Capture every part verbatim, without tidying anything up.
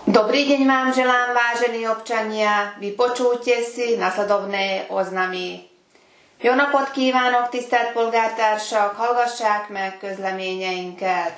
Dobrý deň vám želám, vážení občania, vypočujte si nasledovné oznamy. Jó napot kívánok, tisztelt polgártársak, hallgassák meg közleményeinket.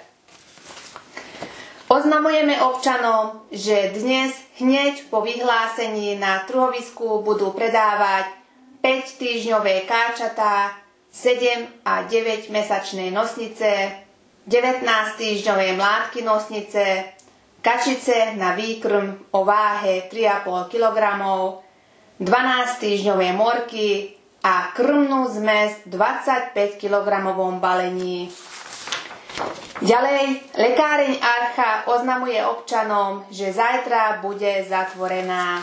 Oznamujeme občanom, že dnes hneď po vyhlásení na trhovisku budú predávať päť týždňové káčatá, sedem a deväť mesačné nosnice, devätnásť týždňové mládky nosnice, kačice na výkrm o váhe tri a pol kilograma, dvanásť týždňové morky a krmnú zmes v dvadsaťpäť kilogramovom balení. Ďalej, lekáreň Archa oznamuje občanom, že zajtra bude zatvorená.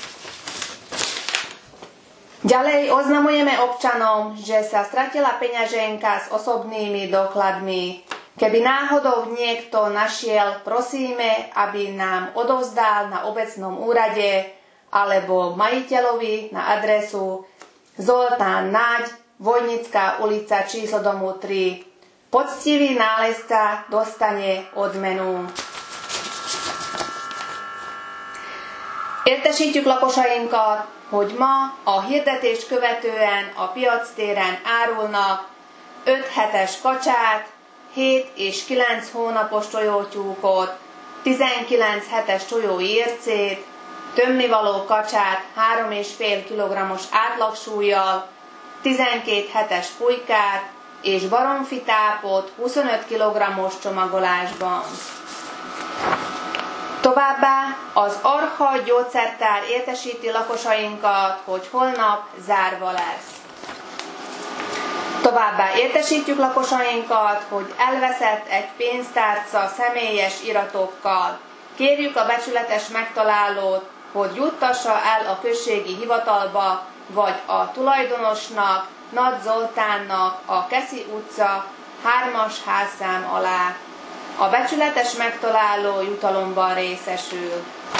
Ďalej oznamujeme občanom, že sa stratila peňaženka s osobnými dokladmi. Keby náhodou niekto našiel, prosíme, aby nám odovzdal na obecnom úrade alebo majiteľovi na adresu Zoltán Naď, Vojnická ulica, číslo domu tri. Poctivý nálezca dostane odmenu. Értesítjük lakosainkat, hogy ma a hirdetést követően a piactéren árulnak öt hetes kacsát, hét és kilenc hónapos tojótyúkot, tizenkilenc hetes tojóércét, tömnivaló kacsát három és fél kilogrammos átlagsúllyal, tizenkét hetes pulykát és baromfitápot huszonöt kilogrammos csomagolásban. Továbbá az Archa gyógyszertár értesíti lakosainkat, hogy holnap zárva lesz. Továbbá értesítjük lakosainkat, hogy elveszett egy pénztárca személyes iratokkal. Kérjük a becsületes megtalálót, hogy juttassa el a községi hivatalba, vagy a tulajdonosnak, Nagy Zoltánnak a Keszi utca hármas házszám alá. A becsületes megtaláló jutalomban részesül.